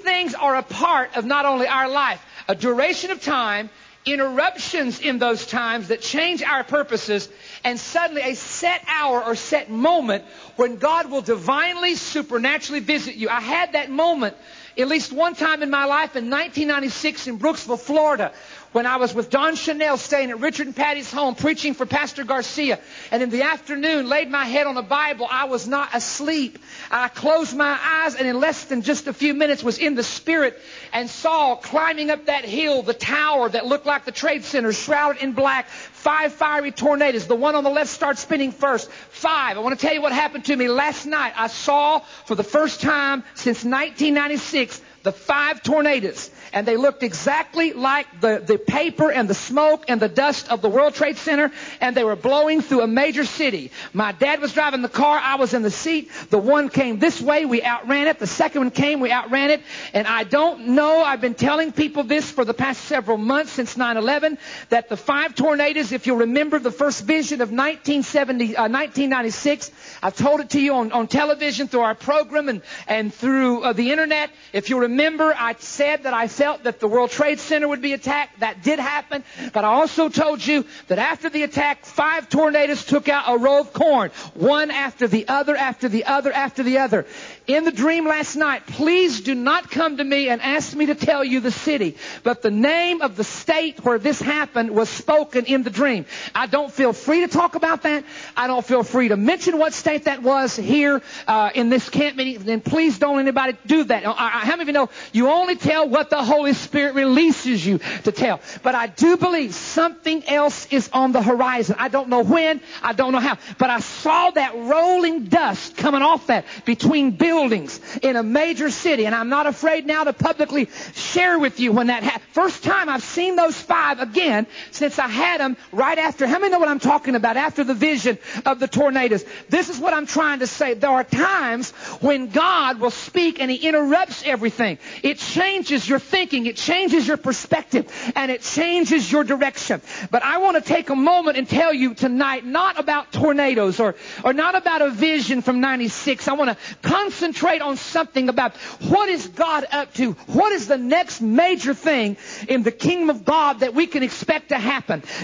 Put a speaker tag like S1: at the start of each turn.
S1: things are a part of not only our life, a duration of time, interruptions in those times that change our purposes, and suddenly a set hour or set moment when God will divinely, supernaturally visit you. I had that moment at least one time in my life in 1996 in Brooksville, Florida, when I was with Don Chanel staying at Richard and Patty's home preaching for Pastor Garcia. And in the afternoon, laid my head on the Bible. I was not asleep. I closed my eyes and in less than just a few minutes was in the Spirit and saw climbing up that hill the tower that looked like the Trade Center shrouded in black. 5 fiery tornadoes. The one on the left starts spinning first. 5. I want to tell you what happened to me last night. I saw for the first time since 1996 the 5 tornadoes. And they looked exactly like the paper and the smoke and the dust of the World Trade Center. And they were blowing through a major city. My dad was driving the car. I was in the seat. The one came this way. We outran it. The second one came. We outran it. And I don't know. I've been telling people this for the past several months since 9/11. That the 5 tornadoes, if you'll remember the first vision of 1996, I've told it to you on television through our program and through the internet. If you remember, I said that I felt that the World Trade Center would be attacked. That did happen. But I also told you that after the attack, 5 tornadoes took out a row of corn. One after the other, after the other, after the other. In the dream last night, please do not come to me and ask me to tell you the city. But the name of the state where this happened was spoken in the dream. I don't feel free to talk about that. I don't feel free to mention what state that was here in this camp meeting. Then please don't anybody do that. How many of you know you only tell what the Holy Spirit releases you to tell? But I do believe something else is on the horizon. I don't know when. I don't know how. But I saw that rolling dust coming off that between buildings in a major city. And I'm not afraid now to publicly share with you when that happened. First time I've seen those 5 again since I had them right after. How many know what I'm talking about? After the vision of the tornadoes. This is what I'm trying to say. There are times when God will speak and He interrupts everything. It changes your thinking. It changes your perspective. And it changes your direction. But I want to take a moment and tell you tonight, not about tornadoes or not about a vision from 96. I want to concentrate on something about what is God up to? What is the next major thing in the kingdom of God that we can expect to happen?